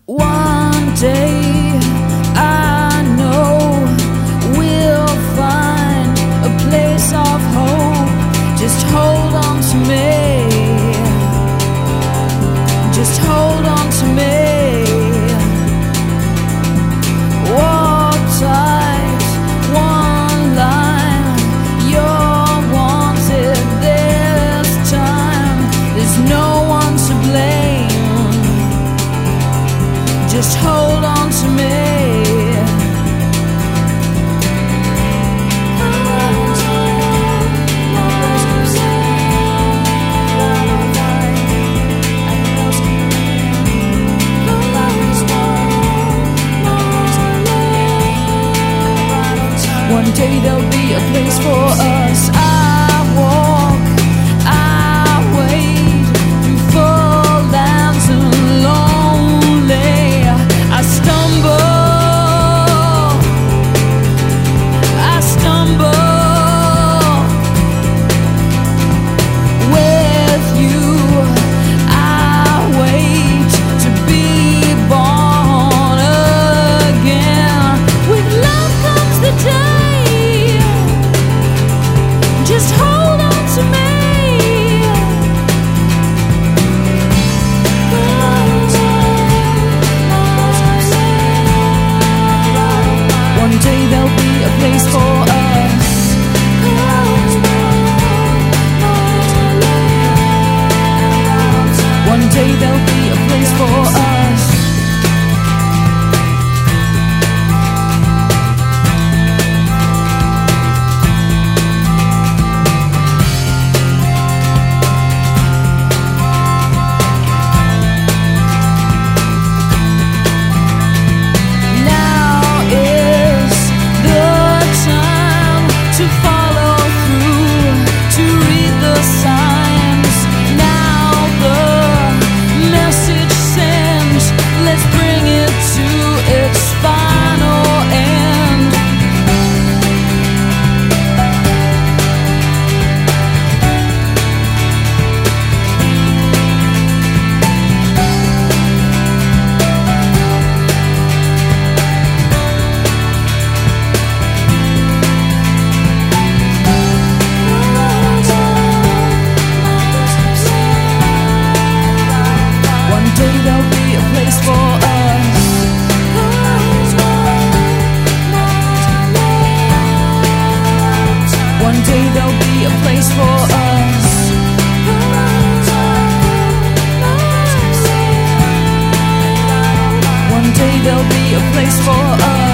One day I know we'll find a place of hope. Just hold on to me. Just hold on to me. Walk tight, one line. You're wanted this time. There's no one to blame. Just hold on to me. One day there'll be a place for us. I walk, I wade through full lands and lonely. I stumble with you. I wait to be born again. With love comes the day. Just hold on to me. One day there'll be a place for us. One day there'll be a place for us. One day there'll be a place for us. One day there'll be a place for us.